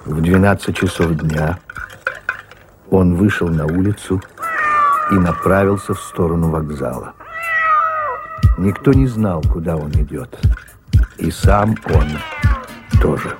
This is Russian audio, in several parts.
В 12 часов дня он вышел на улицу и направился в сторону вокзала. Никто не знал, куда он идет. И сам он тоже.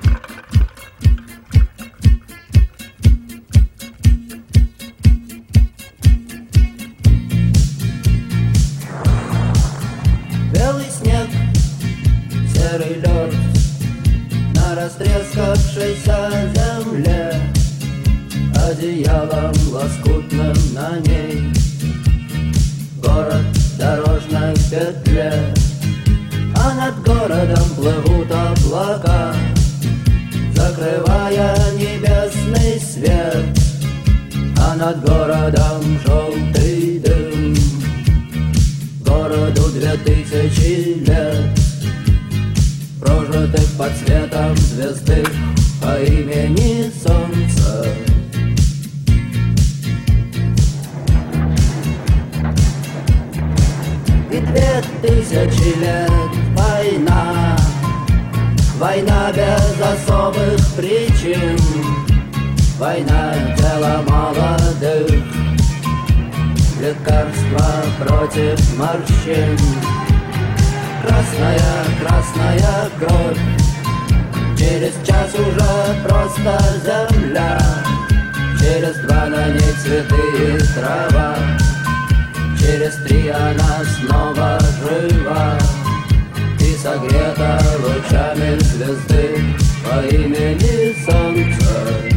Белый снег, серый лед на растрескавшейся земле, одеялом лоскутным на ней город в дорожной петле, а над городом плывут облака, закрывая небесный свет, а над городом желтый дым. Городу 2000 лет, прожитых под светом звезды по имени Солнце. И 2000 лет война, война без особых причин, война дело молодых, лекарства против морщин. Красная, красная кровь, через час уже просто земля, через 2 на ней цветы и трава, через 3 она снова жива и согрета лучами звезды по имени Солнце.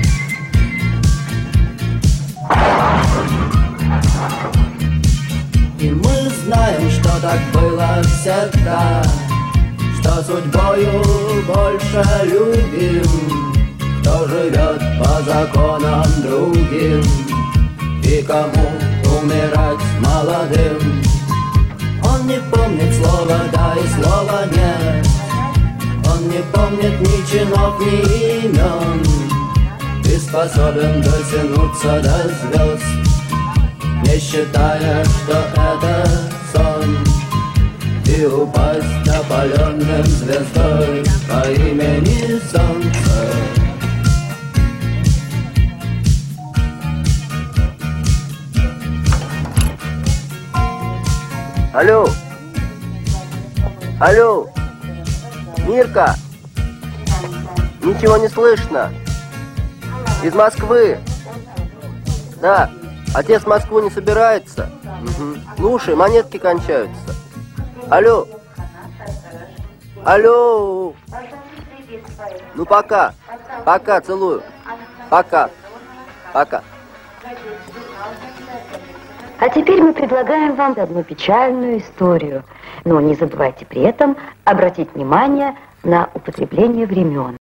И мы знаем, что так было всегда, что судьбою больше любим, кто живет по законам другим и кому умирать молодым. Он не помнит слова «да» и слова «нет», он не помнит ни чинов, ни имен, и способен дотянуться до звезд, не считая, что это сон, и упасть опаленным звездой по имени Солнце. Алло! Алло! Мирка! Ничего не слышно! Из Москвы! Да! Отец в Москву не собирается? Угу. Слушай, монетки кончаются. Алло! Алло! Ну пока! Пока, целую! Пока! Пока! А теперь мы предлагаем вам одну печальную историю. Но не забывайте при этом обратить внимание на употребление времен.